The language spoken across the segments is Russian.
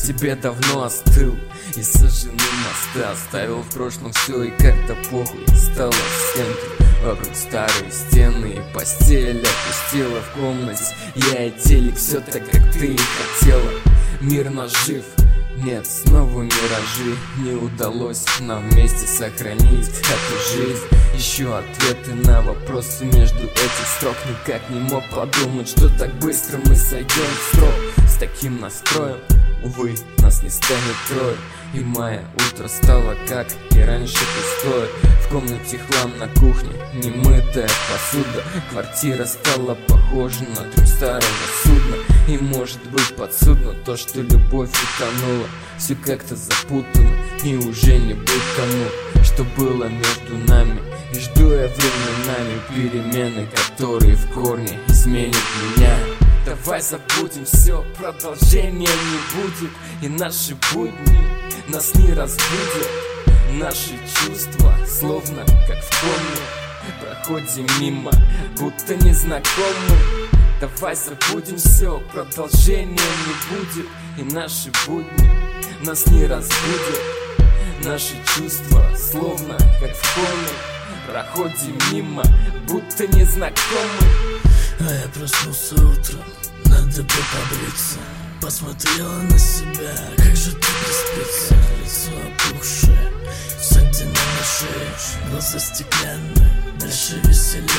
тебе давно остыл. И сожжены мосты оставил в прошлом все, и как-то похуй стало всем. Вокруг старые стены и постель опустила в комнате. Я и телек, все так, как ты и хотела. Мир наш жив, нет, снова миражи. Не удалось нам вместе сохранить эту жизнь. Ищу ответы на вопросы между этих строк. Никак не мог подумать, что так быстро мы сойдем в срок. С таким настроем, увы, нас не станет трое. И мое утро стало, как и раньше, пустое. В комнате хлам на кухне, немытая посуда. Квартира стала похожа на трюм старого судна. И может быть подсудно то, что любовь утонула. Все как-то запутано, и уже не быть тому, что было между нами. И жду я временами перемены, которые в корне изменят меня. Давай забудем все, продолжения не будет. И наши будни нас не разбудят. Наши чувства, словно как в коме, проходим мимо, будто незнакомы. Давай забудем все, продолжения не будет. И наши будни нас не разбудят. Наши чувства, словно как в коме, проходим мимо, будто незнакомы. А я проснулся утром, надо бы побриться. Посмотрела на себя, как же тут не спится. Лицо опухшее, ссадина на шее, глаза стеклянные, дальше веселее.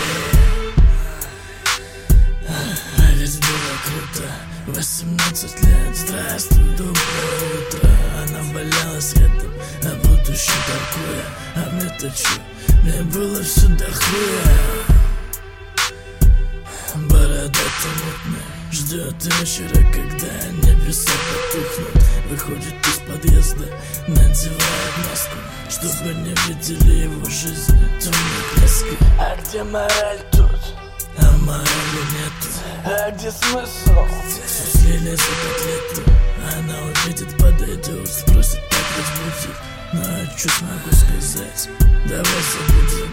А ведь было круто, 18 лет, здравствуй, доброе утро. Она валялась рядом, о будущем толкуя. А мне-то чё, мне было все до хуя. Борода-то мутная, ждет вечера, когда небеса потухнут. Выходит из подъезда, надевает маску, чтобы не видели его жизни темные краски. А где мораль тут? А морали нету. А где смысл? Все слили за котлету. Она увидит, подойдет, спросит, как ведь будет. Ну а что смогу сказать? Давай забудем.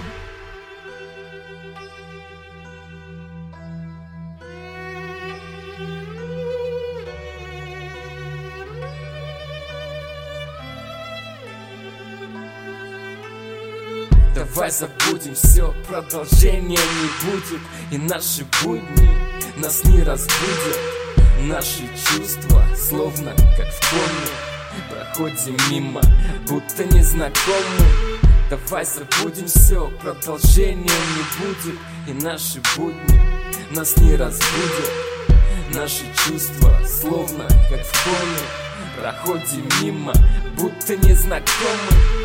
Давай забудем все, продолжения не будет. И наши будни нас не разбудят. Наши чувства, словно как в коме, проходим мимо, будто незнакомы. Давай забудем все, продолжения не будет. И наши будни нас не разбудят. Наши чувства, словно как в коме, проходим мимо, будто незнакомы.